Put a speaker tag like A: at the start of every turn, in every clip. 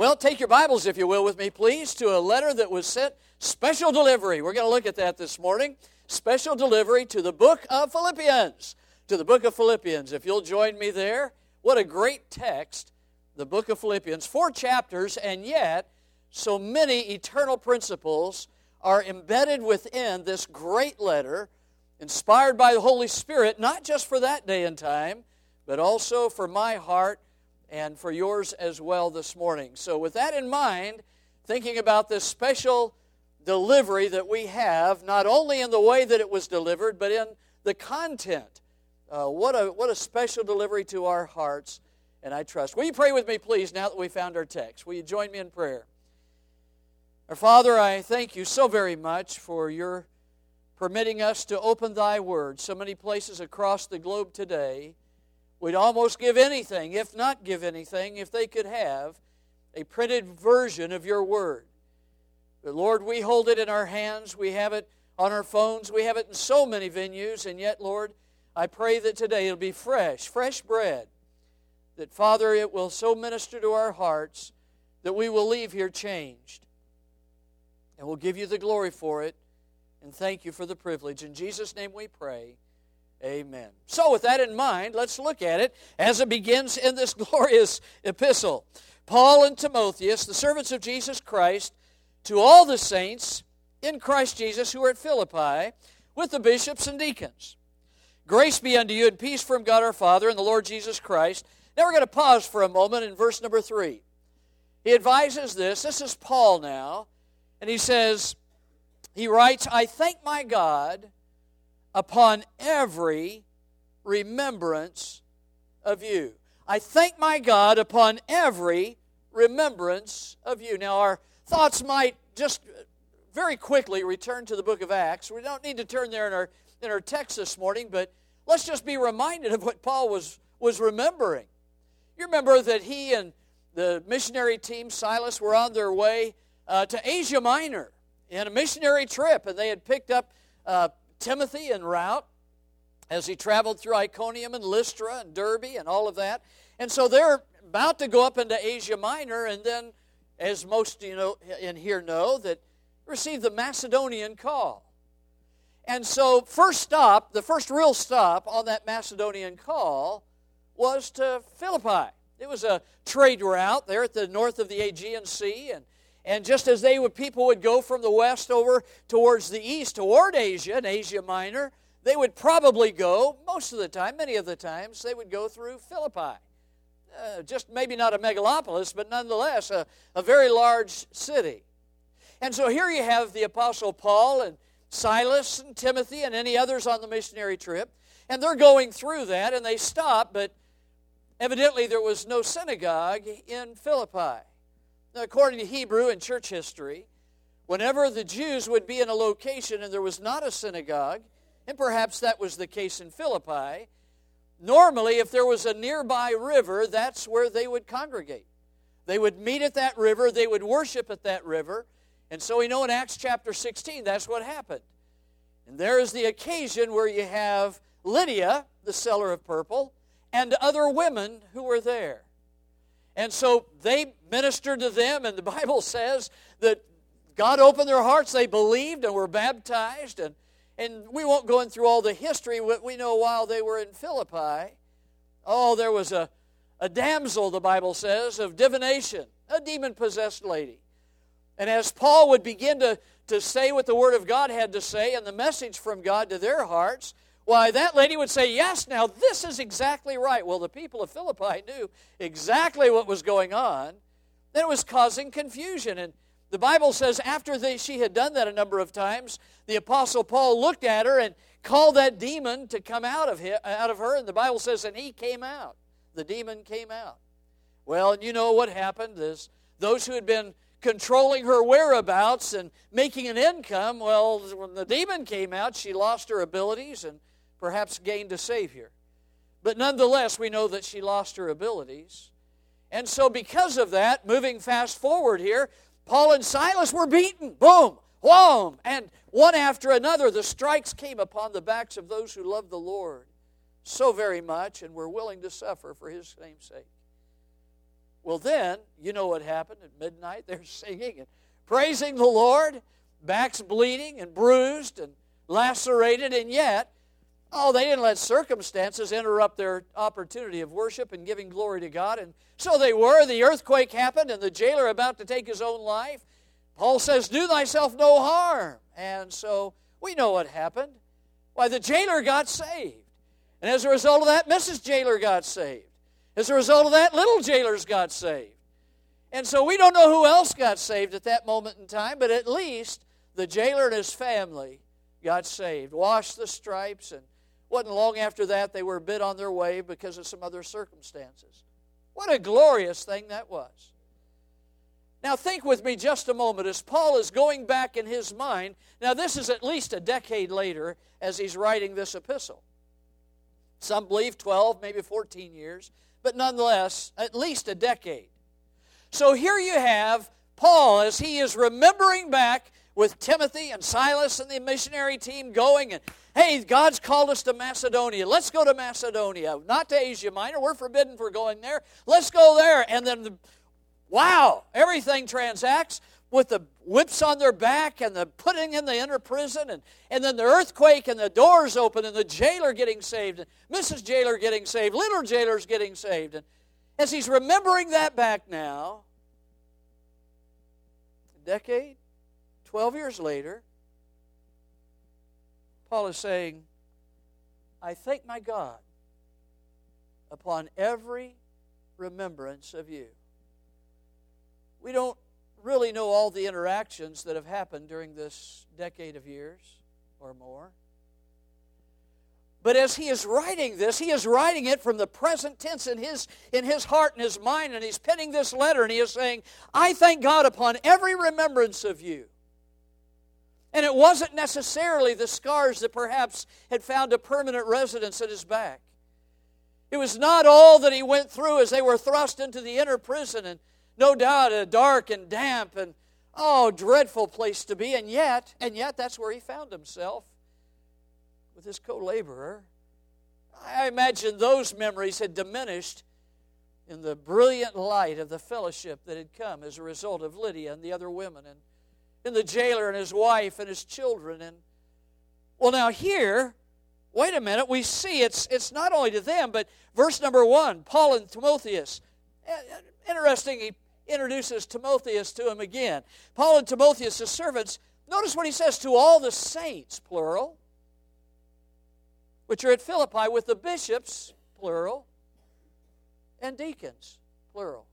A: Well, take your Bibles, if you will, with me, please, to a letter that was sent, special delivery. We're going to look at that this morning. Special delivery to the book of Philippians. To the book of Philippians. If you'll join me there, what a great text, the book of Philippians. 4 chapters, and yet so many eternal principles are embedded within this great letter, inspired by the Holy Spirit, not just for that day and time, but also for my heart and for yours as well this morning. So with that in mind, thinking about this special delivery that we have, not only in the way that it was delivered, but in the content. What a special delivery to our hearts, and I trust. Will you pray with me, please, now that we found our text? Will you join me in prayer? Our Father, I thank you so very much for your permitting us to open thy word. So many places across the globe today, we'd almost give anything, if not give anything, if they could have a printed version of your word. But Lord, we hold it in our hands. We have it on our phones. We have it in so many venues. And yet, Lord, I pray that today it'll be fresh bread. That, Father, it will so minister to our hearts that we will leave here changed. And we'll give you the glory for it. And thank you for the privilege. In Jesus' name we pray. Amen. So with that in mind, let's look at it as it begins in this glorious epistle. Paul and Timotheus, the servants of Jesus Christ, to all the saints in Christ Jesus who are at Philippi, with the bishops and deacons. Grace be unto you and peace from God our Father and the Lord Jesus Christ. Now we're going to pause for a moment in verse number 3. He advises this. This is Paul now. And he says, he writes, I thank my God upon every remembrance of you. I thank my God upon every remembrance of you. Now, our thoughts might just very quickly return to the book of Acts. We don't need to turn there in our text this morning, but let's just be reminded of what Paul was remembering. You remember that he and the missionary team, Silas, were on their way to Asia Minor in a missionary trip, and they had picked up Timothy en route as he traveled through Iconium and Lystra and Derbe and all of that. And so they're about to go up into Asia Minor, and then, as most in here know, that received the Macedonian call. And so the first real stop on that Macedonian call was to Philippi. It was a trade route there at the north of the Aegean Sea, and just as people would go from the west over towards the east toward Asia, in Asia Minor, they would probably go, most of the time, many of the times, they would go through Philippi. Just maybe not a megalopolis, but nonetheless a very large city. And so here you have the Apostle Paul and Silas and Timothy and any others on the missionary trip, and they're going through that, and they stop, but evidently there was no synagogue in Philippi. Now, according to Hebrew and church history, whenever the Jews would be in a location and there was not a synagogue, and perhaps that was the case in Philippi, normally if there was a nearby river, that's where they would congregate. They would meet at that river, they would worship at that river, and so we know in Acts chapter 16 that's what happened. And there is the occasion where you have Lydia, the seller of purple, and other women who were there. And so they ministered to them, and the Bible says that God opened their hearts, they believed and were baptized. And we won't go in through all the history. We know while they were in Philippi, there was a damsel, the Bible says, of divination, a demon-possessed lady. And as Paul would begin to say what the Word of God had to say and the message from God to their hearts, why, that lady would say, yes, now this is exactly right. Well, the people of Philippi knew exactly what was going on. Then it was causing confusion. And the Bible says after she had done that a number of times, the Apostle Paul looked at her and called that demon to come out of her. And the Bible says, and he came out. The demon came out. Well, and you know what happened is those who had been controlling her whereabouts and making an income, well, when the demon came out, she lost her abilities and perhaps gained a Savior. But nonetheless, we know that she lost her abilities. And so because of that, moving fast forward here, Paul and Silas were beaten. Boom, whom, and one after another, the strikes came upon the backs of those who loved the Lord so very much and were willing to suffer for His name's sake. Well, then, you know what happened at midnight? They're singing and praising the Lord, backs bleeding and bruised and lacerated, and yet, they didn't let circumstances interrupt their opportunity of worship and giving glory to God. And so they were. The earthquake happened, and the jailer about to take his own life. Paul says, do thyself no harm. And so we know what happened. Why, the jailer got saved. And as a result of that, Mrs. Jailer got saved. As a result of that, little jailers got saved. And so we don't know who else got saved at that moment in time, but at least the jailer and his family got saved, washed the stripes, and wasn't long after that they were a bit on their way because of some other circumstances. What a glorious thing that was. Now think with me just a moment as Paul is going back in his mind. Now this is at least a decade later as he's writing this epistle. Some believe 12, maybe 14 years, but nonetheless, at least a decade. So here you have Paul as he is remembering back with Timothy and Silas and the missionary team going, and hey, God's called us to Macedonia. Let's go to Macedonia. Not to Asia Minor. We're forbidden for going there. Let's go there. And then, wow, everything transacts with the whips on their back and the putting in the inner prison, and then the earthquake and the doors open and the jailer getting saved and Mrs. Jailer getting saved, little jailers getting saved. And as he's remembering that back now, a decade, 12 years later, Paul is saying, I thank my God upon every remembrance of you. We don't really know all the interactions that have happened during this decade of years or more. But as he is writing this, he is writing it from the present tense in his heart and his mind, and he's penning this letter, and he is saying, I thank God upon every remembrance of you. And it wasn't necessarily the scars that perhaps had found a permanent residence at his back. It was not all that he went through as they were thrust into the inner prison, and no doubt a dark and damp and, dreadful place to be. And yet, that's where he found himself with his co-laborer. I imagine those memories had diminished in the brilliant light of the fellowship that had come as a result of Lydia and the other women, and in the jailer and his wife and his children. And well, now here, wait a minute, we see it's not only to them, but verse number 1, Paul and Timotheus. Interesting, he introduces Timotheus to him again. Paul and Timotheus, his servants, notice what he says, to all the saints, plural, which are at Philippi, with the bishops, plural, and deacons, plural.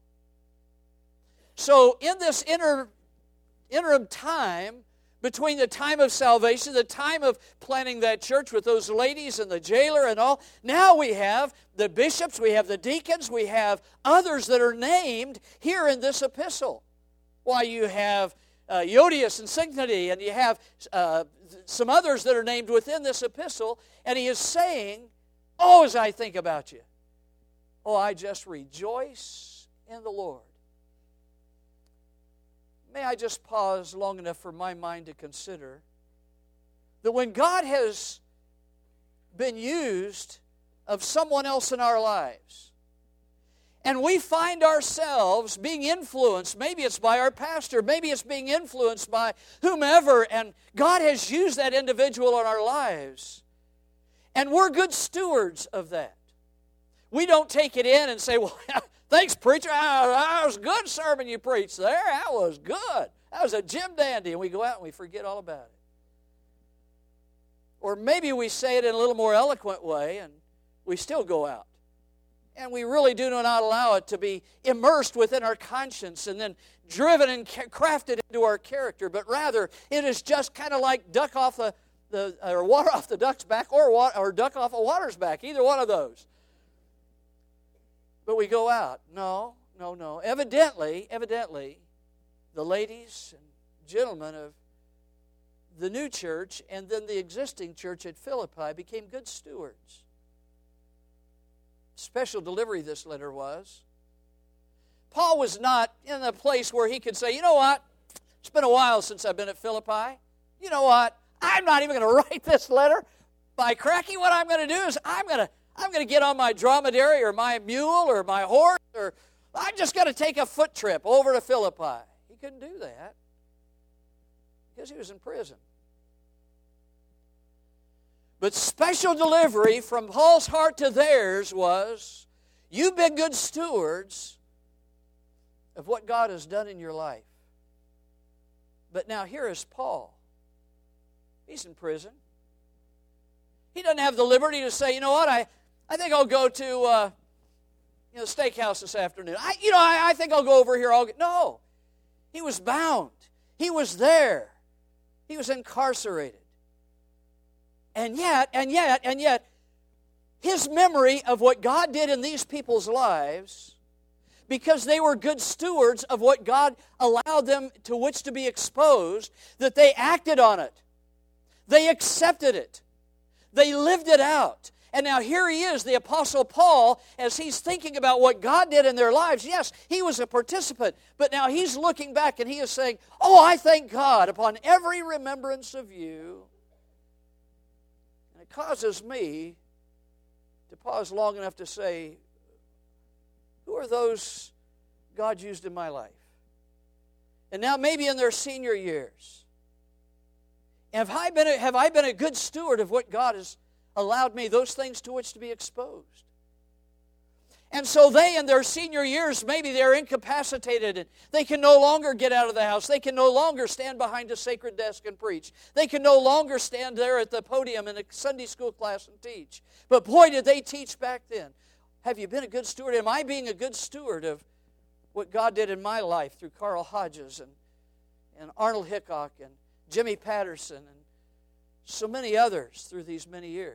A: So in this interim time between the time of salvation, the time of planting that church with those ladies and the jailer and all, now we have the bishops, we have the deacons, we have others that are named here in this epistle. Why, you have Euodias and Syntyche, and you have some others that are named within this epistle, and he is saying, as I think about you, I just rejoice in the Lord. May I just pause long enough for my mind to consider that when God has been used of someone else in our lives, and we find ourselves being influenced, maybe it's by our pastor, maybe it's being influenced by whomever, and God has used that individual in our lives, and we're good stewards of that. We don't take it in and say, well, thanks, preacher. That was a good sermon you preached there. That was good. That was a Jim Dandy. And we go out and we forget all about it. Or maybe we say it in a little more eloquent way and we still go out. And we really do not allow it to be immersed within our conscience and then driven and crafted into our character. But rather, it is just kind of like duck off or water off the duck's back or duck off a water's back. Either one of those. But we go out. No. Evidently, the ladies and gentlemen of the new church and then the existing church at Philippi became good stewards. Special delivery this letter was. Paul was not in a place where he could say, you know what? It's been a while since I've been at Philippi. You know what? I'm not even going to write this letter. By cracky, what I'm going to do is I'm going to get on my dromedary or my mule or my horse or I just got to take a foot trip over to Philippi. He couldn't do that because he was in prison. But special delivery from Paul's heart to theirs was, you've been good stewards of what God has done in your life. But now here is Paul. He's in prison. He doesn't have the liberty to say, you know what, I think I'll go to the steakhouse this afternoon. I think I'll go over here. No. He was bound. He was there. He was incarcerated. And yet, his memory of what God did in these people's lives, because they were good stewards of what God allowed them to which to be exposed, that they acted on it. They accepted it. They lived it out. And now here he is, the Apostle Paul, as he's thinking about what God did in their lives. Yes, he was a participant, but now he's looking back and he is saying, oh, I thank God upon every remembrance of you. And it causes me to pause long enough to say, who are those God used in my life? And now maybe in their senior years. Have I been a good steward of what God has allowed me, those things to which to be exposed? And so they, in their senior years, maybe they're incapacitated and they can no longer get out of the house. They can no longer stand behind a sacred desk and preach. They can no longer stand there at the podium in a Sunday school class and teach. But boy, did they teach back then. Have you been a good steward? Am I being a good steward of what God did in my life through Carl Hodges and Arnold Hickok and Jimmy Patterson and so many others through these many years?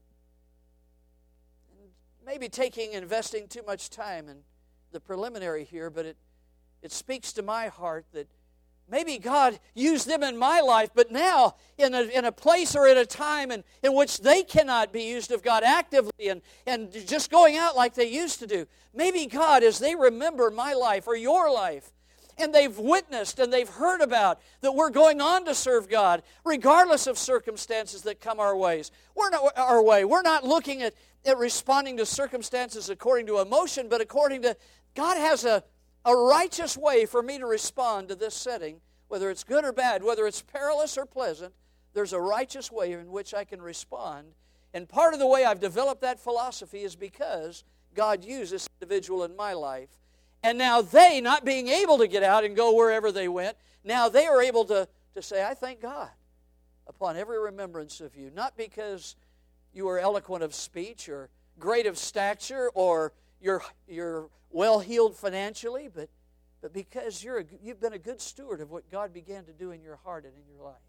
A: And maybe investing too much time in the preliminary here, but it speaks to my heart that maybe God used them in my life, but now in a place or in a time in which they cannot be used of God actively and just going out like they used to do. Maybe God, as they remember my life or your life, and they've witnessed and they've heard about that we're going on to serve God regardless of circumstances that come our ways. We're not looking at responding to circumstances according to emotion, but according to God has a righteous way for me to respond to this setting, whether it's good or bad, whether it's perilous or pleasant. There's a righteous way in which I can respond. And part of the way I've developed that philosophy is because God used this individual in my life. And now they, not being able to get out and go wherever they went, now they are able to say, I thank God upon every remembrance of you. Not because you are eloquent of speech or great of stature or you're well-heeled financially, but because you've been a good steward of what God began to do in your heart and in your life.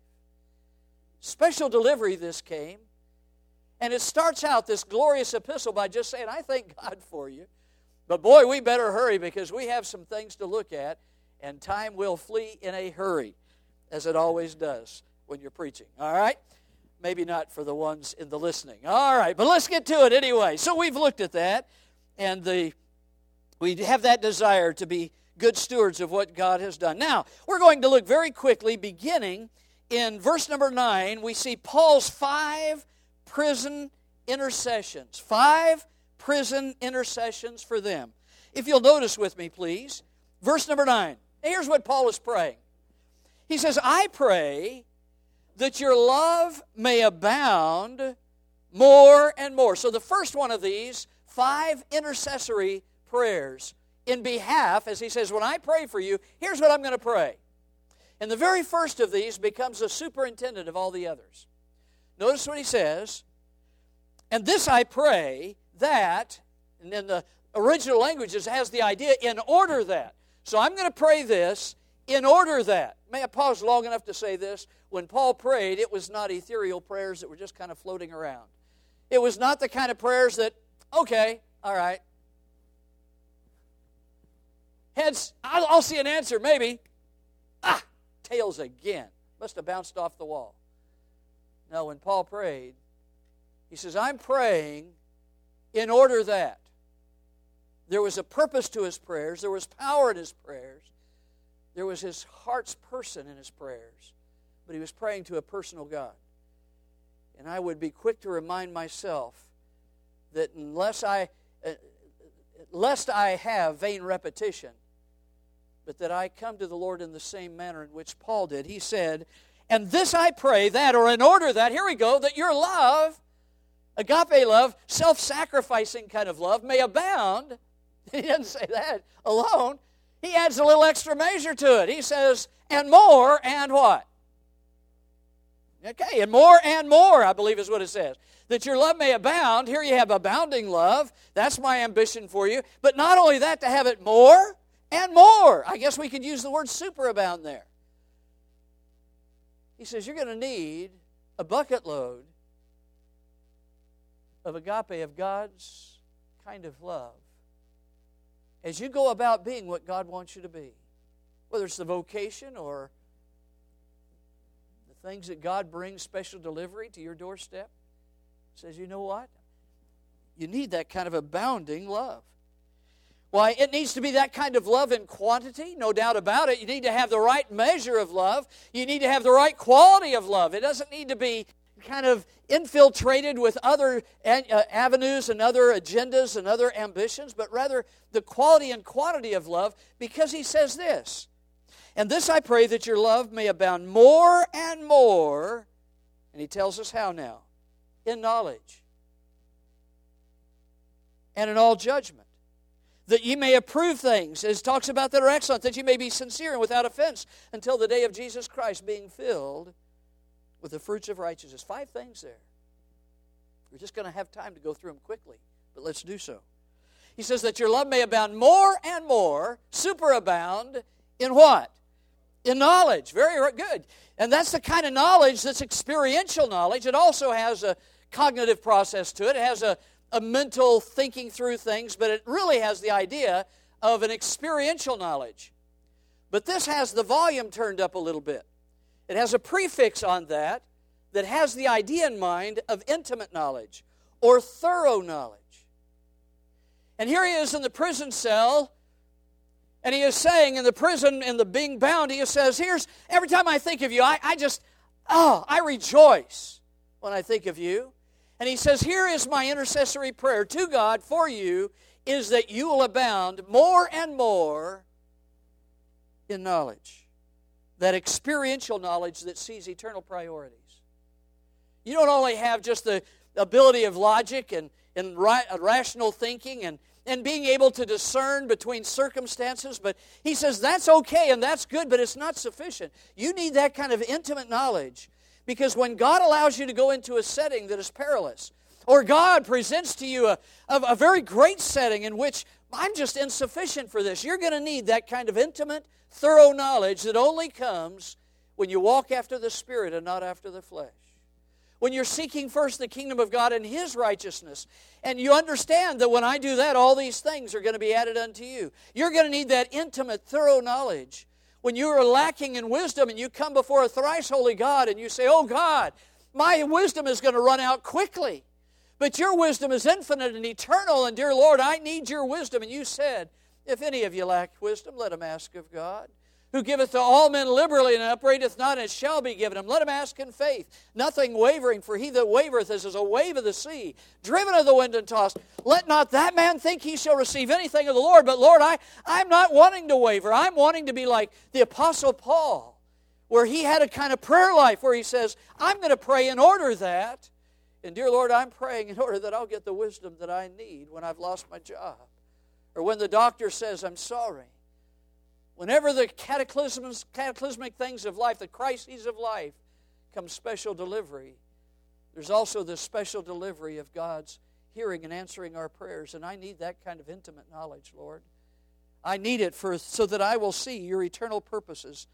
A: Special delivery this came, and it starts out this glorious epistle by just saying, I thank God for you. But boy, we better hurry because we have some things to look at, and time will flee in a hurry, as it always does when you're preaching. All right? Maybe not for the ones in the listening. All right, but let's get to it anyway. So we've looked at that, and we have that desire to be good stewards of what God has done. Now, we're going to look very quickly, beginning in verse number 9. We see Paul's 5 prison intercessions. 5 prison intercessions for them. If you'll notice with me, please, verse number 9. Here's what Paul is praying. He says, I pray that your love may abound more and more. So the first one of these 5 intercessory prayers in behalf, as he says, when I pray for you, here's what I'm going to pray. And the very first of these becomes the superintendent of all the others. Notice what he says, and this I pray that, and in the original languages has the idea, in order that. So I'm going to pray this, in order that. May I pause long enough to say this? When Paul prayed, it was not ethereal prayers that were just kind of floating around. It was not the kind of prayers that, okay, all right. Heads, I'll see an answer, maybe. Tails again. Must have bounced off the wall. No, when Paul prayed, he says, I'm praying in order that. There was a purpose to his prayers. There was power in his prayers. There was his heart's person in his prayers. But he was praying to a personal God. And I would be quick to remind myself that unless lest I have vain repetition, but that I come to the Lord in the same manner in which Paul did. He said, and this I pray that, or in order that, here we go, that your love, agape love, self-sacrificing kind of love, may abound. He doesn't say that alone. He adds a little extra measure to it. He says, and more, and what? Okay, and more, I believe is what it says. That your love may abound. Here you have abounding love. That's my ambition for you. But not only that, to have it more and more. I guess we could use the word superabound there. He says you're going to need a bucket load of agape, of God's kind of love, as you go about being what God wants you to be. Whether it's the vocation or the things that God brings special delivery to your doorstep. Says, you know what? You need that kind of abounding love. Why, it needs to be that kind of love in quantity, no doubt about it. You need to have the right measure of love. You need to have the right quality of love. It doesn't need to be kind of infiltrated with other avenues and other agendas and other ambitions, but rather the quality and quantity of love, because he says this, and this I pray that your love may abound more and more, and he tells us how now, in knowledge and in all judgment, that ye may approve things, as it talks about that are excellent, that ye may be sincere and without offense until the day of Jesus Christ, being filled with the fruits of righteousness. 5 things there. We're just going to have time to go through them quickly, but let's do so. He says that your love may abound more and more, superabound, in what? In knowledge. Very good. And that's the kind of knowledge that's experiential knowledge. It also has a cognitive process to it. It has a mental thinking through things, but it really has the idea of an experiential knowledge. But this has the volume turned up a little bit. It has a prefix on that has the idea in mind of intimate knowledge or thorough knowledge. And here he is in the prison cell, and he is saying in the prison, in the being bound, he says, every time I think of you, I rejoice when I think of you. And he says, here is my intercessory prayer to God for you, is that you will abound more and more in knowledge. That experiential knowledge that sees eternal priorities. You don't only have just the ability of logic and rational thinking and being able to discern between circumstances, but he says that's okay and that's good, but it's not sufficient. You need that kind of intimate knowledge, because when God allows you to go into a setting that is perilous, or God presents to you a very great setting in which I'm just insufficient for this, you're going to need that kind of intimate, thorough knowledge that only comes when you walk after the Spirit and not after the flesh. When you're seeking first the kingdom of God and His righteousness, and you understand that when I do that, all these things are going to be added unto you. You're going to need that intimate, thorough knowledge. When you are lacking in wisdom and you come before a thrice holy God and you say, oh God, my wisdom is going to run out quickly, but your wisdom is infinite and eternal, and dear Lord, I need your wisdom. And you said, if any of you lack wisdom, let him ask of God, who giveth to all men liberally and upbraideth not, and it shall be given him. Let him ask in faith, nothing wavering, for he that wavereth is as a wave of the sea, driven of the wind and tossed. Let not that man think he shall receive anything of the Lord, but Lord, I'm not wanting to waver. I'm wanting to be like the Apostle Paul, where he had a kind of prayer life where he says, I'm going to pray in order that, and dear Lord, I'm praying in order that I'll get the wisdom that I need when I've lost my job, or when the doctor says I'm sorry. Whenever the cataclysmic things of life, the crises of life, comes special delivery, there's also the special delivery of God's hearing and answering our prayers. And I need that kind of intimate knowledge, Lord. I need it so that I will see your eternal purposes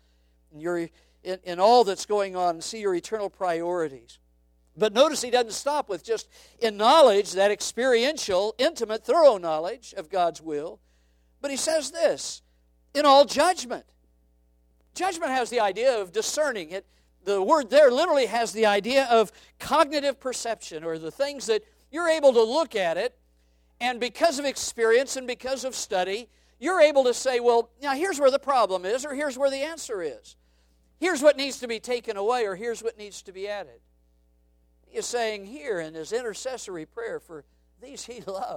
A: in all that's going on, and see your eternal priorities. But notice he doesn't stop with just in knowledge, that experiential, intimate, thorough knowledge of God's will. But he says this, in all judgment. Judgment has the idea of discerning. The word there literally has the idea of cognitive perception, or the things that you're able to look at it, and because of experience and because of study, you're able to say, well, now here's where the problem is, or here's where the answer is. Here's what needs to be taken away, or here's what needs to be added. He is saying here in his intercessory prayer for these he loved,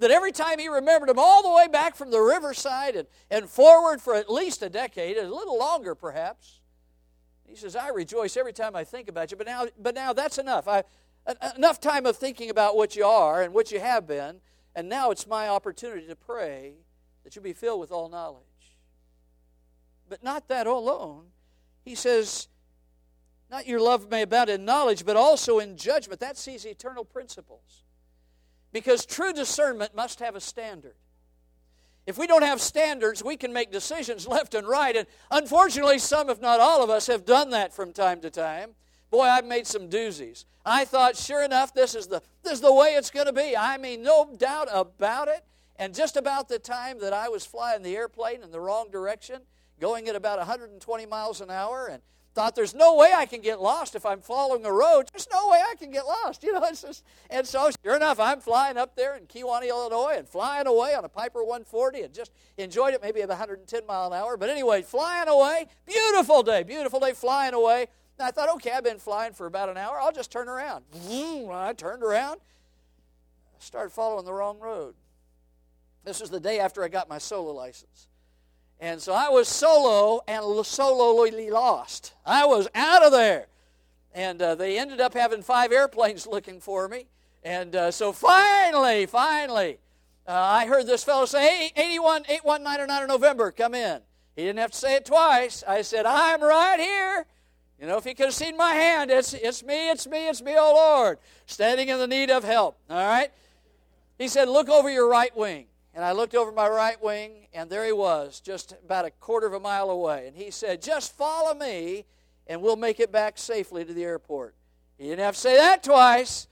A: that every time he remembered them all the way back from the riverside and forward for at least a decade, a little longer perhaps, he says, I rejoice every time I think about you. But now that's enough. Enough time of thinking about what you are and what you have been, and now it's my opportunity to pray that you be filled with all knowledge. But not that alone. He says, not your love may abound in knowledge, but also in judgment. That sees eternal principles. Because true discernment must have a standard. If we don't have standards, we can make decisions left and right. And unfortunately, some, if not all of us, have done that from time to time. Boy, I've made some doozies. I thought, sure enough, this is the way it's going to be. I mean, no doubt about it. And just about the time that I was flying the airplane in the wrong direction, going at about 120 miles an hour, and thought there's no way I can get lost if I'm following a road. There's no way I can get lost. And so sure enough, I'm flying up there in Kewanee, Illinois, and flying away on a Piper 140 and just enjoyed it, maybe at 110 mile an hour. But anyway, flying away, beautiful day, flying away. And I thought, okay, I've been flying for about an hour. I'll just turn around. I turned around. I started following the wrong road. This was the day after I got my solo license. And so I was solo and solely lost. I was out of there. And they ended up having 5 airplanes looking for me. And so finally, I heard this fellow say, hey, 81-81909 November, come in. He didn't have to say it twice. I said, I'm right here. You know, if he could have seen my hand, it's me, oh Lord, standing in the need of help. All right? He said, look over your right wing. And I looked over my right wing, and there he was, just about a quarter of a mile away. And he said, just follow me, and we'll make it back safely to the airport. He didn't have to say that twice.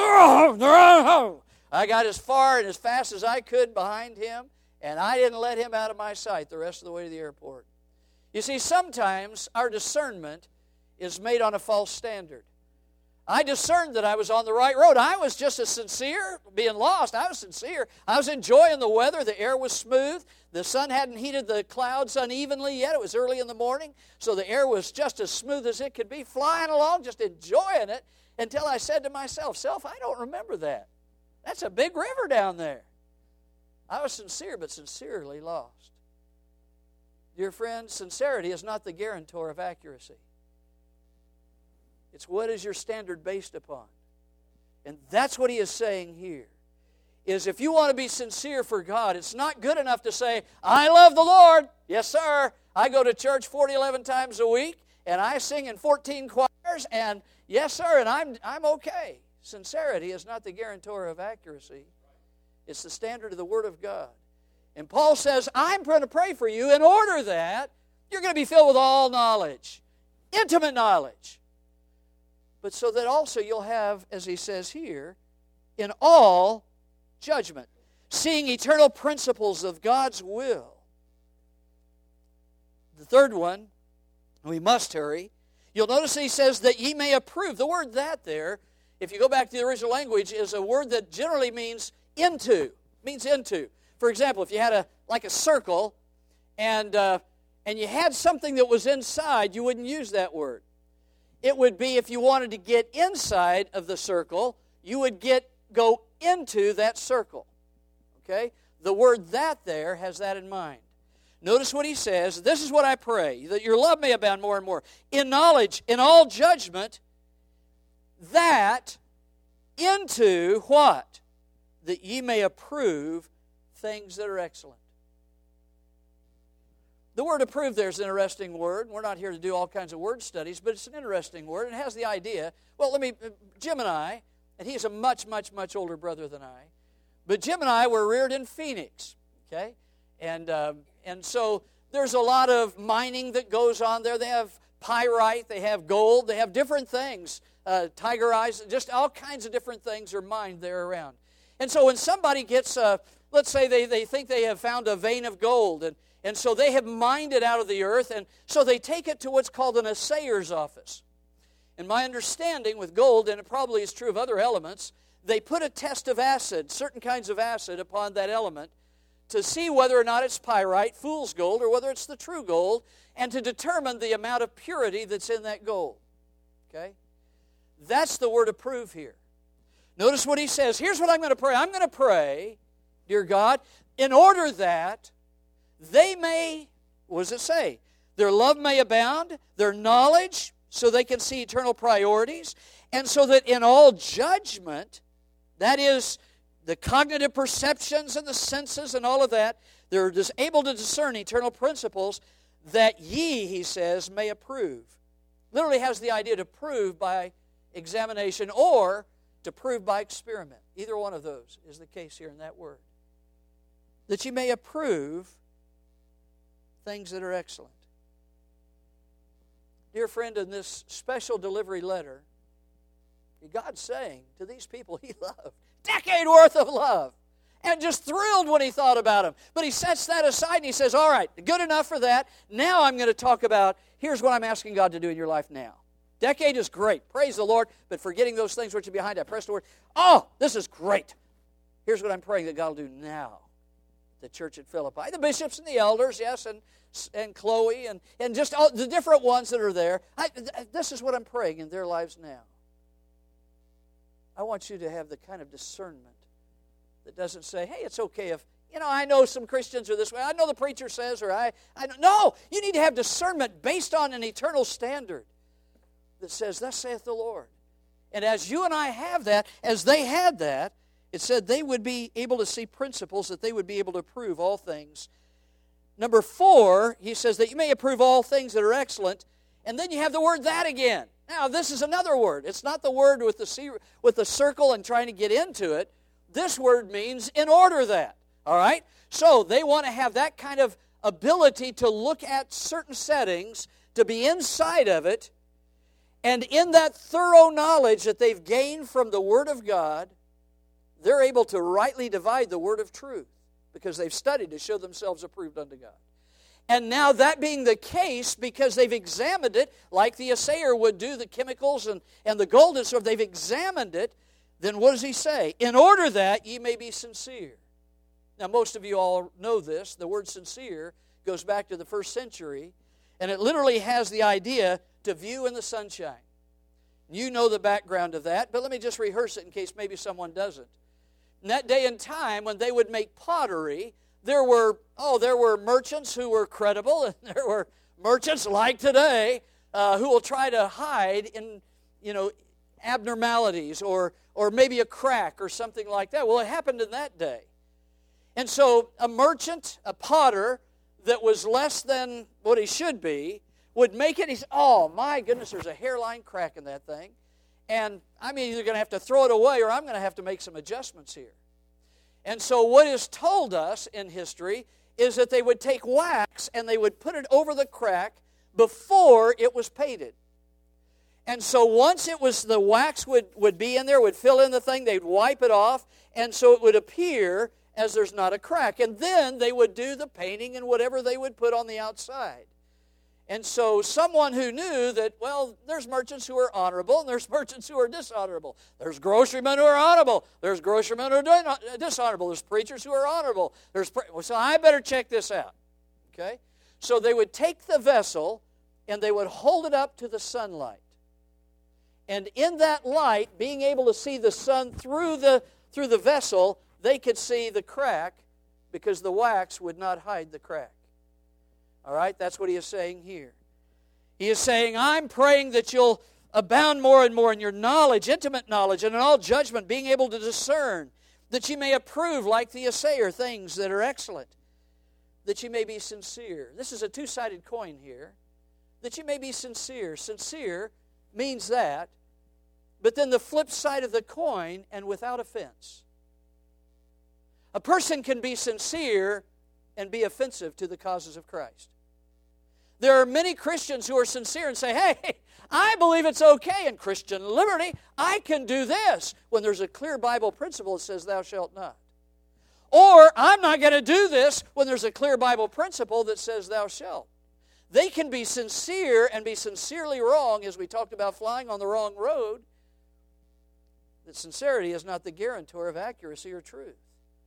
A: I got as far and as fast as I could behind him, and I didn't let him out of my sight the rest of the way to the airport. You see, sometimes our discernment is made on a false standard. I discerned that I was on the right road. I was just as sincere, being lost. I was sincere. I was enjoying the weather. The air was smooth. The sun hadn't heated the clouds unevenly yet. It was early in the morning, so the air was just as smooth as it could be, flying along, just enjoying it, until I said to myself, Self, I don't remember that. That's a big river down there. I was sincere, but sincerely lost. Dear friends, sincerity is not the guarantor of accuracy. It's what is your standard based upon. And that's what he is saying here. Is if you want to be sincere for God, it's not good enough to say, I love the Lord. Yes, sir. I go to church 11 times a week, and I sing in 14 choirs, and yes, sir, and I'm okay. Sincerity is not the guarantor of accuracy. It's the standard of the Word of God. And Paul says, I'm going to pray for you in order that you're going to be filled with all knowledge, intimate knowledge. But so that also you'll have, as he says here, in all judgment, seeing eternal principles of God's will. The third one, we must hurry. You'll notice that he says that ye may approve. The word that there, if you go back to the original language, is a word that generally means into. For example, if you had a circle and you had something that was inside, you wouldn't use that word. It would be if you wanted to get inside of the circle, you would go into that circle. Okay? The word that there has that in mind. Notice what he says. This is what I pray, that your love may abound more and more. In knowledge, in all judgment, that into what? That ye may approve things that are excellent. The word approve there is an interesting word. We're not here to do all kinds of word studies, but it's an interesting word. It has the idea, Jim and I, and he's a much, much, much older brother than I, but Jim and I were reared in Phoenix, okay? And so there's a lot of mining that goes on there. They have pyrite, they have gold, they have different things, tiger eyes, just all kinds of different things are mined there around. And so when somebody gets, let's say they think they have found a vein of gold, and so they have mined it out of the earth, and so they take it to what's called an assayer's office. And my understanding with gold, and it probably is true of other elements, they put a test of acid, certain kinds of acid, upon that element to see whether or not it's pyrite, fool's gold, or whether it's the true gold, and to determine the amount of purity that's in that gold. Okay? That's the word approve here. Notice what he says. Here's what I'm going to pray. I'm going to pray dear God, in order that they may, what does it say? Their love may abound, their knowledge, so they can see eternal priorities, and so that in all judgment, that is, the cognitive perceptions and the senses and all of that, they're just able to discern eternal principles, that ye, he says, may approve. Literally has the idea to prove by examination or to prove by experiment. Either one of those is the case here in that word. That you may approve things that are excellent. Dear friend, in this special delivery letter, God's saying to these people he loved, decade worth of love, and just thrilled when he thought about them. But he sets that aside and he says, all right, good enough for that. Now I'm going to talk about, here's what I'm asking God to do in your life now. Decade is great. Praise the Lord. But forgetting those things which are behind, I press the word. Oh, this is great. Here's what I'm praying that God will do now. The church at Philippi. The bishops and the elders, yes, and Chloe, and just all the different ones that are there. This is what I'm praying in their lives now. I want you to have the kind of discernment that doesn't say, hey, it's okay if, I know some Christians are this way. I know the preacher says, or I don't. No, you need to have discernment based on an eternal standard that says, thus saith the Lord. And as you and I have that, as they had that, it said they would be able to see principles, that they would be able to approve all things. Number 4, he says that you may approve all things that are excellent. And then you have the word that again. Now, this is another word. It's not the word with the circle and trying to get into it. This word means in order that. All right? So they want to have that kind of ability to look at certain settings, to be inside of it, and in that thorough knowledge that they've gained from the Word of God, they're able to rightly divide the word of truth because they've studied to show themselves approved unto God. And now that being the case, because they've examined it, like the assayer would do the chemicals and the gold and so they've examined it, then what does he say? In order that ye may be sincere. Now most of you all know this. The word sincere goes back to the first century, and it literally has the idea to view in the sunshine. You know the background of that, but let me just rehearse it in case maybe someone doesn't. In that day and time, when they would make pottery, there were merchants who were credible, and there were merchants like today who will try to hide in, abnormalities or maybe a crack or something like that. Well, it happened in that day. And so a merchant, a potter that was less than what he should be, would make it, oh my goodness, there's a hairline crack in that thing. And I'm either going to have to throw it away or I'm going to have to make some adjustments here. And so what is told us in history is that they would take wax and they would put it over the crack before it was painted. And so once it was, the wax would be in there, would fill in the thing, they'd wipe it off, and so it would appear as there's not a crack. And then they would do the painting and whatever they would put on the outside. And so someone who knew that, well, there's merchants who are honorable and there's merchants who are dishonorable. There's grocerymen who are honorable. There's grocerymen who are dishonorable. There's preachers who are honorable. So I better check this out. Okay? So they would take the vessel and they would hold it up to the sunlight. And in that light, being able to see the sun through the vessel, they could see the crack because the wax would not hide the crack. All right, that's what he is saying here. He is saying, I'm praying that you'll abound more and more in your knowledge, intimate knowledge, and in all judgment, being able to discern, that you may approve, like the assayer, things that are excellent, that you may be sincere. This is a two-sided coin here. That you may be sincere. Sincere means that, but then the flip side of the coin, and without offense. A person can be sincere and be offensive to the causes of Christ. There are many Christians who are sincere and say, hey, I believe it's okay in Christian liberty. I can do this, when there's a clear Bible principle that says thou shalt not. Or I'm not going to do this when there's a clear Bible principle that says thou shalt. They can be sincere and be sincerely wrong, as we talked about flying on the wrong road. That sincerity is not the guarantor of accuracy or truth.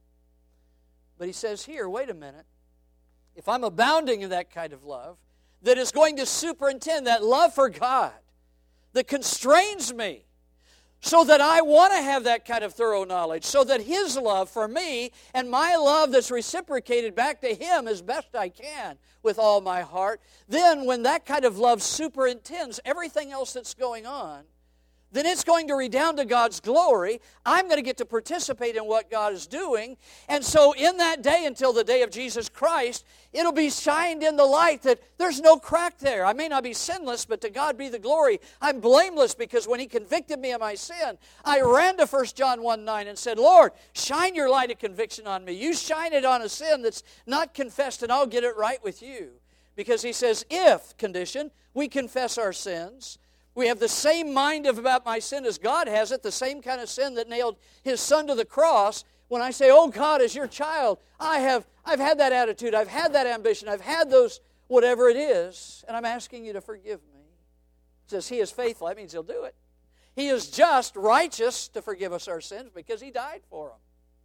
A: But he says here, wait a minute. If I'm abounding in that kind of love, that is going to superintend that love for God, that constrains me, so that I want to have that kind of thorough knowledge, so that His love for me and my love that's reciprocated back to Him as best I can with all my heart, then when that kind of love superintends everything else that's going on, then it's going to redound to God's glory. I'm going to get to participate in what God is doing. And so in that day, until the day of Jesus Christ, it'll be shined in the light that there's no crack there. I may not be sinless, but to God be the glory. I'm blameless because when He convicted me of my sin, I ran to 1 John 1:9 and said, Lord, shine your light of conviction on me. You shine it on a sin that's not confessed, and I'll get it right with you. Because He says, if, condition, we confess our sins, we have the same mind about my sin as God has it, the same kind of sin that nailed His Son to the cross. When I say, oh God, as your child, I've had that attitude, I've had that ambition, I've had those whatever it is, and I'm asking you to forgive me. It says He is faithful. That means He'll do it. He is just, righteous to forgive us our sins because He died for them.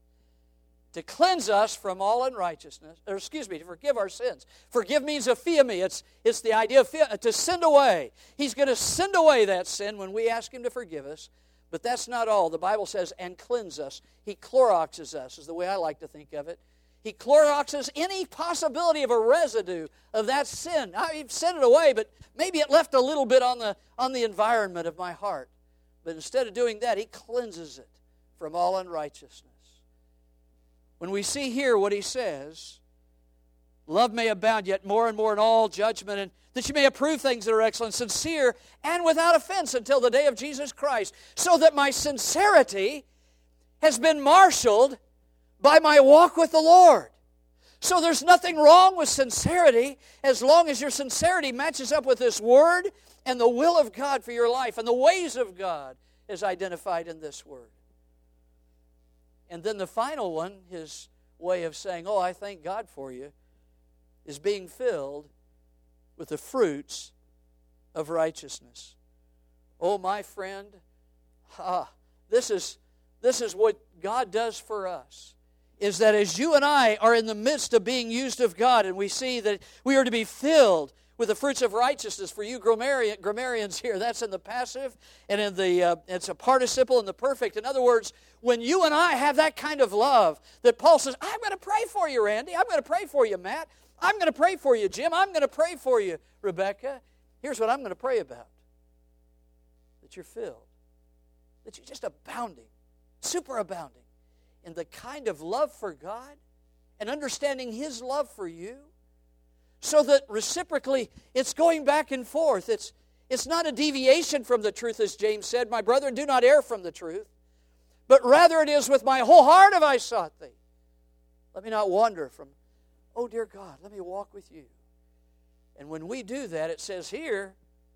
A: To cleanse us from all unrighteousness, to forgive our sins. Forgive means aphiemi. It's the idea of to send away. He's going to send away that sin when we ask Him to forgive us. But that's not all. The Bible says, and cleanse us. He Cloroxes us, is the way I like to think of it. He Cloroxes any possibility of a residue of that sin. I've sent it away, but maybe it left a little bit on the environment of my heart. But instead of doing that, He cleanses it from all unrighteousness. When we see here what He says, love may abound yet more and more in all judgment, and that you may approve things that are excellent, sincere, and without offense until the day of Jesus Christ, so that my sincerity has been marshaled by my walk with the Lord. So there's nothing wrong with sincerity as long as your sincerity matches up with this Word and the will of God for your life and the ways of God as identified in this Word. And then the final one, His way of saying, oh, I thank God for you, is being filled with the fruits of righteousness. Oh, my friend, this is what God does for us, is that as you and I are in the midst of being used of God, and we see that we are to be filled with the fruits of righteousness. For you grammarians here, that's in the passive, and in the it's a participle in the perfect. In other words, when you and I have that kind of love that Paul says, I'm going to pray for you, Randy. I'm going to pray for you, Matt. I'm going to pray for you, Jim. I'm going to pray for you, Rebecca. Here's what I'm going to pray about. That you're filled. That you're just abounding, superabounding in the kind of love for God and understanding His love for you. So that reciprocally, it's going back and forth. It's not a deviation from the truth, as James said, my brethren, do not err from the truth. But rather it is with my whole heart have I sought Thee. Let me not wander from, oh dear God, let me walk with You. And when we do that, it says here,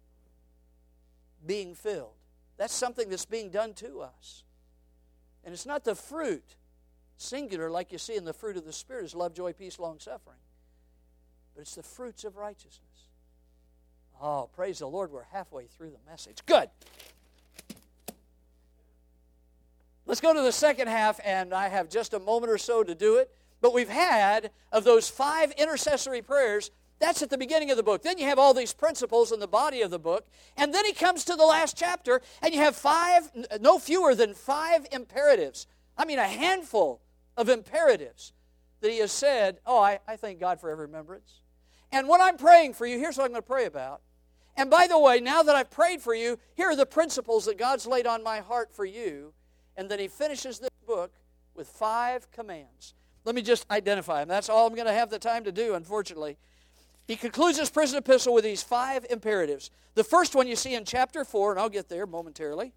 A: being filled. That's something that's being done to us. And it's not the fruit, singular, like you see in the fruit of the Spirit, is love, joy, peace, long-suffering. But it's the fruits of righteousness. Oh, praise the Lord, we're halfway through the message. Good. Let's go to the second half, and I have just a moment or so to do it. But we've had, of those 5 intercessory prayers, that's at the beginning of the book. Then you have all these principles in the body of the book. And then he comes to the last chapter, and you have no fewer than 5 imperatives. I mean, a handful of imperatives that he has said, oh, I thank God for every remembrance. And when I'm praying for you, here's what I'm going to pray about. And by the way, now that I've prayed for you, here are the principles that God's laid on my heart for you. And then he finishes this book with 5 commands. Let me just identify them. That's all I'm going to have the time to do, unfortunately. He concludes his prison epistle with these 5 imperatives. The first one you see in chapter 4, and I'll get there momentarily.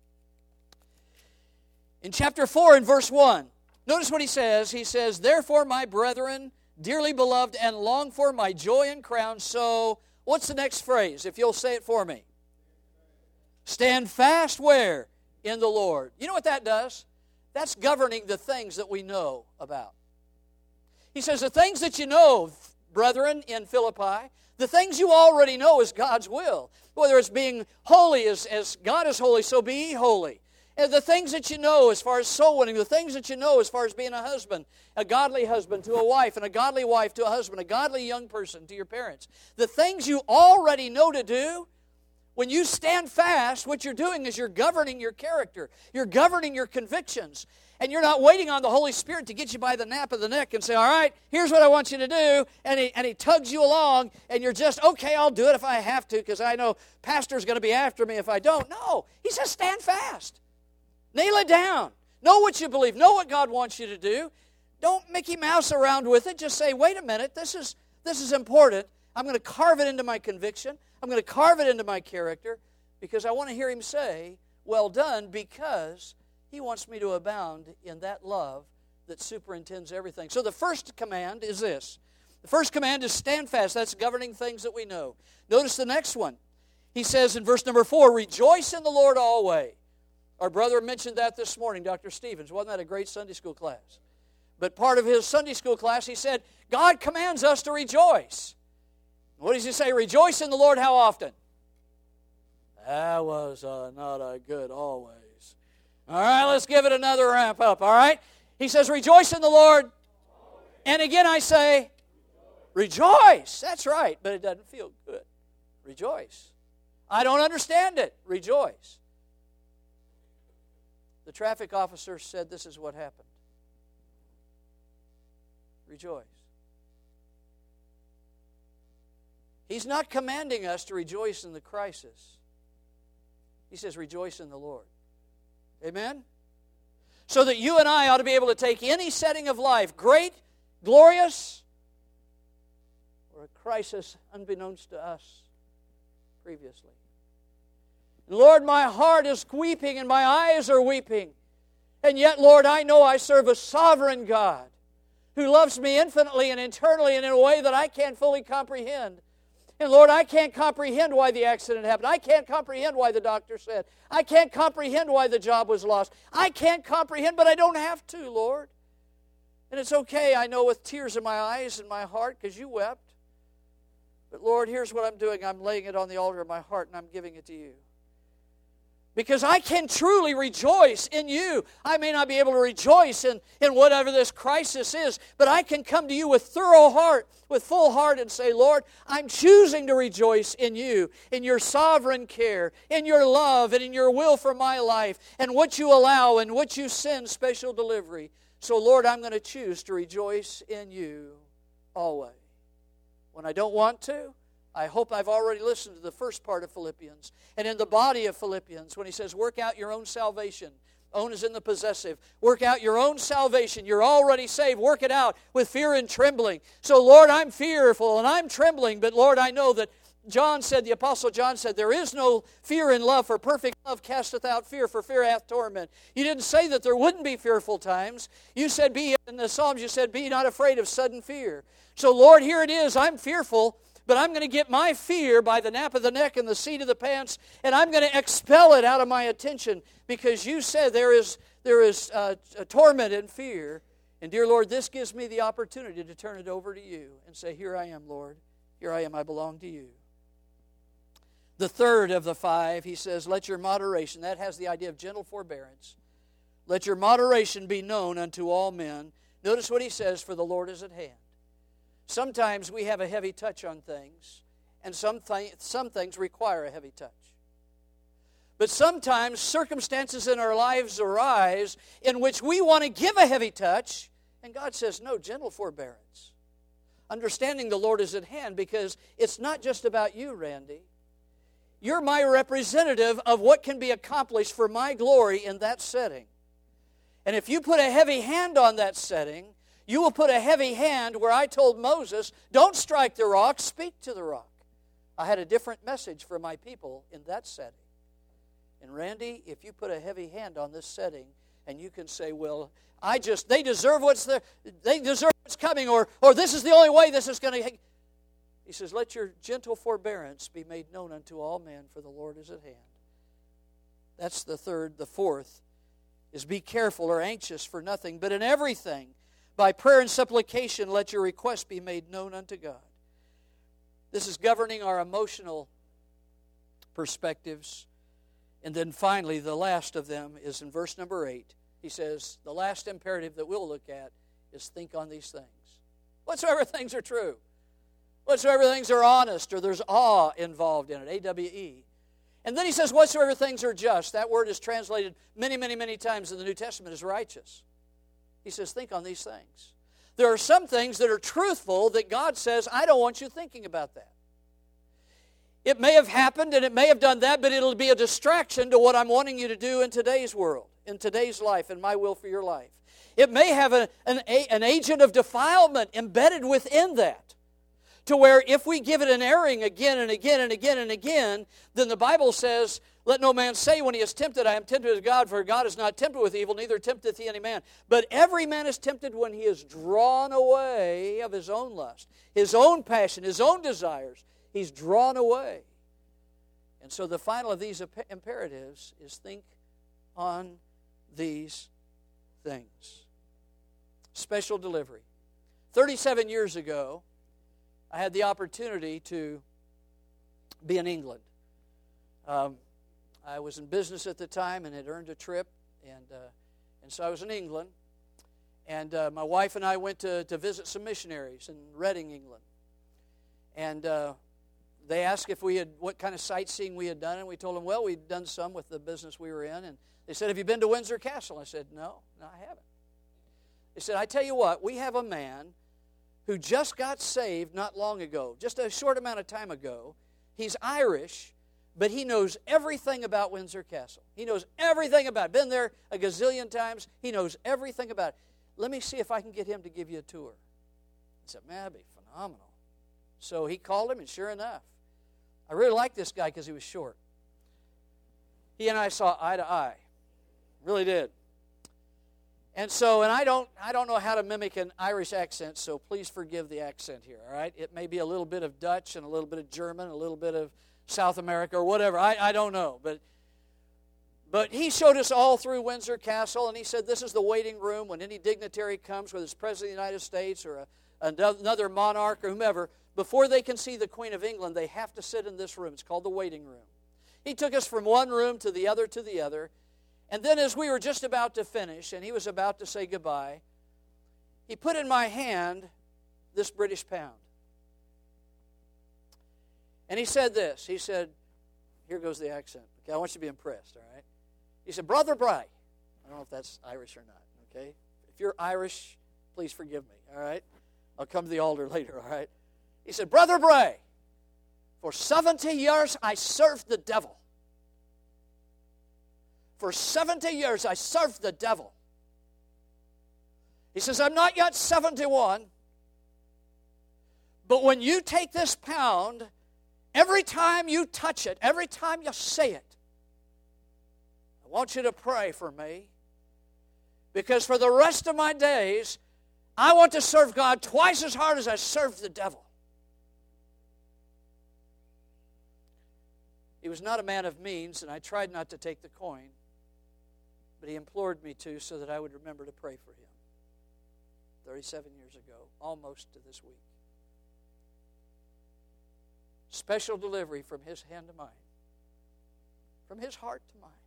A: In chapter 4, in verse 1, notice what he says. He says, therefore, my brethren, dearly beloved, and long for my joy and crown. So, what's the next phrase, if you'll say it for me? Stand fast where? In the Lord. You know what that does? That's governing the things that we know about. He says, the things that you know, brethren, in Philippi, the things you already know is God's will. Whether it's being holy as God is holy, so be ye holy. And the things that you know as far as soul winning, the things that you know as far as being a husband, a godly husband to a wife, and a godly wife to a husband, a godly young person to your parents. The things you already know to do, When you stand fast, what you're doing is you're governing your character. You're governing your convictions. And you're not waiting on the Holy Spirit to get you by the nape of the neck and say, all right, here's what I want you to do. And he tugs you along, and you're just, okay, I'll do it if I have to, because I know Pastor's going to be after me if I don't. No, he says stand fast. Nail it down. Know what you believe. Know what God wants you to do. Don't Mickey Mouse around with it. Just say, wait a minute, this is important. I'm going to carve it into my conviction. I'm going to carve it into my character because I want to hear him say, well done, because he wants me to abound in that love that superintends everything. So the first command is this. The first command is stand fast. That's governing things that we know. Notice the next one. He says in verse number 4, rejoice in the Lord always. Our brother mentioned that this morning, Dr. Stevens. Wasn't that a great Sunday school class? But part of his Sunday school class, he said, God commands us to rejoice. What does he say? Rejoice in the Lord how often? That was not a good always. All right, let's give it another ramp up, all right? He says, rejoice in the Lord. And again I say, rejoice. That's right, but it doesn't feel good. Rejoice. I don't understand it. Rejoice. The traffic officer said this is what happened. Rejoice. He's not commanding us to rejoice in the crisis. He says rejoice in the Lord. Amen? So that you and I ought to be able to take any setting of life, great, glorious, or a crisis unbeknownst to us previously. Lord, my heart is weeping and my eyes are weeping. And yet, Lord, I know I serve a sovereign God who loves me infinitely and eternally and in a way that I can't fully comprehend. And Lord, I can't comprehend why the accident happened. I can't comprehend why the doctor said. I can't comprehend why the job was lost. I can't comprehend, but I don't have to, Lord. And it's okay, I know, with tears in my eyes and my heart, because you wept. But Lord, here's what I'm doing. I'm laying it on the altar of my heart, and I'm giving it to you. Because I can truly rejoice in you. I may not be able to rejoice in whatever this crisis is, but I can come to you with thorough heart, with full heart, and say, Lord, I'm choosing to rejoice in you, in your sovereign care, in your love, and in your will for my life, and what you allow and what you send special delivery. So, Lord, I'm going to choose to rejoice in you always. When I don't want to, I hope I've already listened to the first part of Philippians. And in the body of Philippians, when he says, work out your own salvation. Own is in the possessive. Work out your own salvation. You're already saved. Work it out with fear and trembling. So, Lord, I'm fearful and I'm trembling. But, Lord, I know that the Apostle John said, there is no fear in love, for perfect love casteth out fear, for fear hath torment. You didn't say that there wouldn't be fearful times. You said, in the Psalms, you said, be not afraid of sudden fear. So, Lord, here it is. I'm fearful. But I'm going to get my fear by the nape of the neck and the seat of the pants, and I'm going to expel it out of my attention, because you said there is a torment and fear. And dear Lord, this gives me the opportunity to turn it over to you and say, here I am, Lord. Here I am. I belong to you. The third of the 5, he says, let your moderation, that has the idea of gentle forbearance. Let your moderation be known unto all men. Notice what he says, for the Lord is at hand. Sometimes we have a heavy touch on things, and some things require a heavy touch. But sometimes circumstances in our lives arise in which we want to give a heavy touch, and God says, no, gentle forbearance. Understanding the Lord is at hand, because it's not just about you, Randy. You're my representative of what can be accomplished for my glory in that setting. And if you put a heavy hand on that setting, you will put a heavy hand where I told Moses, don't strike the rock, speak to the rock. I had a different message for my people in that setting. And Randy, if you put a heavy hand on this setting, and you can say, well, they deserve what's coming, or this is the only way this is going to. He says, let your gentle forbearance be made known unto all men, for the Lord is at hand. That's the third. The fourth is be careful or anxious for nothing, but in everything, by prayer and supplication, let your requests be made known unto God. This is governing our emotional perspectives. And then finally, the last of them is in verse number 8. He says, the last imperative that we'll look at is think on these things. Whatsoever things are true. Whatsoever things are honest, or there's awe involved in it, A-W-E. And then he says, whatsoever things are just. That word is translated many, many, many times in the New Testament as righteous. He says, think on these things. There are some things that are truthful that God says, I don't want you thinking about that. It may have happened and it may have done that, but it'll be a distraction to what I'm wanting you to do in today's world, in today's life, in my will for your life. It may have an agent of defilement embedded within that, to where if we give it an airing again and again and again and again, then the Bible says, let no man say when he is tempted, I am tempted of God, for God is not tempted with evil, neither tempteth he any man. But every man is tempted when he is drawn away of his own lust, his own passion, his own desires. He's drawn away. And so the final of these imperatives is think on these things. Special delivery. 37 years ago, I had the opportunity to be in England. I was in business at the time and had earned a trip, and so I was in England. And my wife and I went to visit some missionaries in Reading, England. And they asked if we had, what kind of sightseeing we had done, and we told them, well, we'd done some with the business we were in. And they said, have you been to Windsor Castle? I said, no, I haven't. They said, I tell you what, we have a man who just got saved not long ago, just a short amount of time ago. He's Irish, but he knows everything about Windsor Castle. He knows everything about it. Been there a gazillion times. He knows everything about it. Let me see if I can get him to give you a tour. I said, man, that'd be phenomenal. So he called him, and sure enough, I really liked this guy because he was short. He and I saw eye to eye. Really did. And so, and I don't know how to mimic an Irish accent, so please forgive the accent here, all right? It may be a little bit of Dutch and a little bit of German, a little bit of South America or whatever. I don't know. But he showed us all through Windsor Castle, and he said this is the waiting room when any dignitary comes, whether it's President of the United States or another monarch or whomever, before they can see the Queen of England, they have to sit in this room. It's called the waiting room. He took us from one room to the other, and then as we were just about to finish, and he was about to say goodbye, he put in my hand this British pound. And he said this. He said, here goes the accent. Okay, I want you to be impressed, all right? He said, Brother Bray. I don't know if that's Irish or not, okay? If you're Irish, please forgive me, all right? I'll come to the altar later, all right? He said, Brother Bray, for 70 years I served the devil. For 70 years I served the devil. He says, I'm not yet 71, but when you take this pound, every time you touch it, every time you say it, I want you to pray for me, because for the rest of my days, I want to serve God twice as hard as I served the devil. He was not a man of means, and I tried not to take the coin, but he implored me to so that I would remember to pray for him. 37 years ago, almost to this week. Special delivery from his hand to mine, from his heart to mine.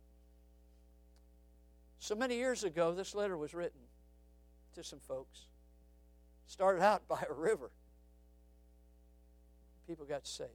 A: So many years ago, this letter was written to some folks. Started out by a river. People got saved.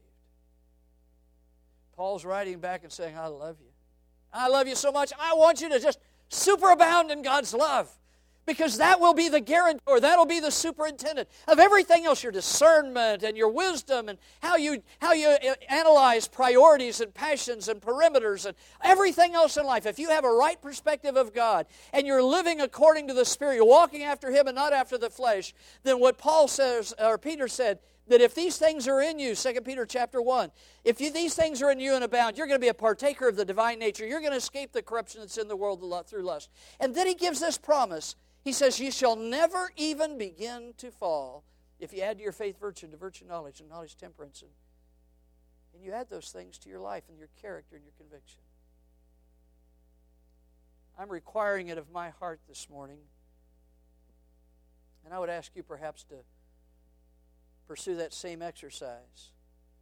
A: Paul's writing back and saying, I love you. I love you so much. I want you to just superabound in God's love. Because that will be the guarantor, that will be the superintendent of everything else, your discernment and your wisdom and how you analyze priorities and passions and perimeters and everything else in life. If you have a right perspective of God and you're living according to the Spirit, you're walking after Him and not after the flesh, then what Paul says, or Peter said, that if these things are in you, 2 Peter chapter 1, these things are in you and abound, you're going to be a partaker of the divine nature. You're going to escape the corruption that's in the world through lust. And then he gives this promise. He says, you shall never even begin to fall if you add to your faith virtue, to virtue knowledge, and knowledge temperance. And you add those things to your life and your character and your conviction. I'm requiring it of my heart this morning. And I would ask you perhaps to pursue that same exercise.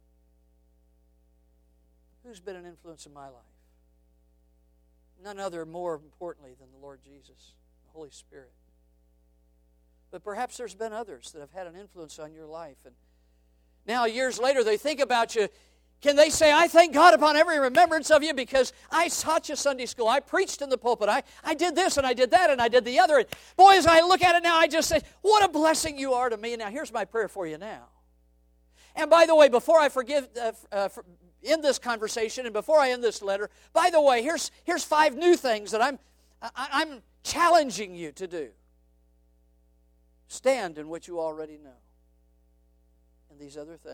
A: Who's been an influence in my life? None other more importantly than the Lord Jesus, the Holy Spirit. But perhaps there's been others that have had an influence on your life. And now, years later, they think about you. Can they say, I thank God upon every remembrance of you because I taught you Sunday school, I preached in the pulpit, I did this and I did that and I did the other. And boy, as I look at it now, I just say, what a blessing you are to me. Now, here's my prayer for you now. And by the way, before I end this conversation and before I end this letter, by the way, here's 5 new things that I'm challenging you to do. Stand in what you already know. And these other things.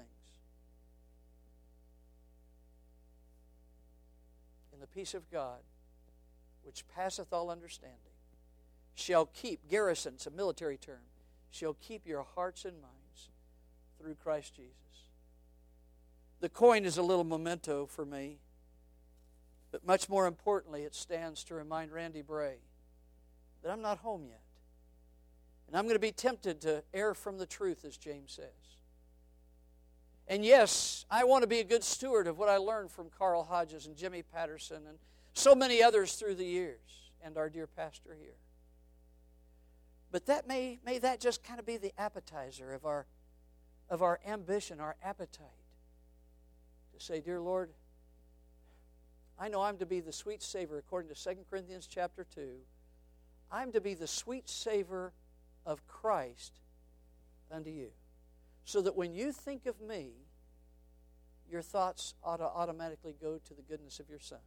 A: And the peace of God, which passeth all understanding, shall keep, garrison's a military term, shall keep your hearts and minds through Christ Jesus. The coin is a little memento for me, but much more importantly, it stands to remind Randy Bray that I'm not home yet. And I'm going to be tempted to err from the truth, as James says. And yes, I want to be a good steward of what I learned from Carl Hodges and Jimmy Patterson and so many others through the years, and our dear pastor here. But that may that just kind of be the appetizer of our ambition, our appetite. To say, dear Lord, I know I'm to be the sweet savor, according to 2 Corinthians chapter 2. I'm to be the sweet savor of Christ unto you. So that when you think of me, your thoughts ought to automatically go to the goodness of your Son.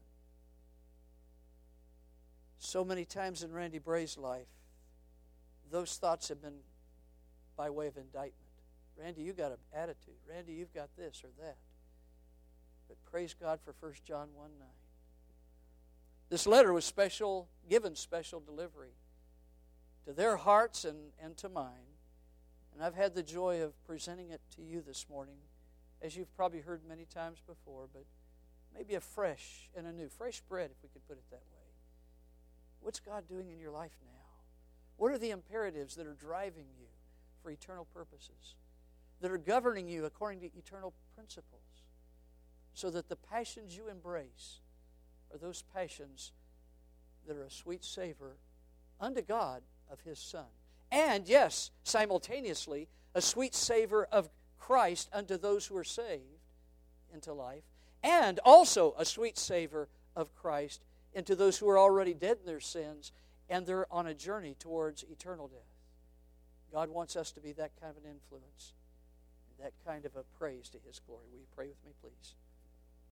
A: So many times in Randy Bray's life, those thoughts have been by way of indictment. Randy, you got an attitude. Randy, you've got this or that. But praise God for 1 John 1:9. This letter was given special delivery to their hearts and to mine. And I've had the joy of presenting it to you this morning, as you've probably heard many times before, but maybe a fresh and a new, fresh bread, if we could put it that way. What's God doing in your life now? What are the imperatives that are driving you for eternal purposes, that are governing you according to eternal principles, so that the passions you embrace are those passions that are a sweet savor unto God of His Son. And, yes, simultaneously, a sweet savor of Christ unto those who are saved into life, and also a sweet savor of Christ into those who are already dead in their sins and they're on a journey towards eternal death. God wants us to be that kind of an influence, that kind of a praise to His glory. Will you pray with me, please?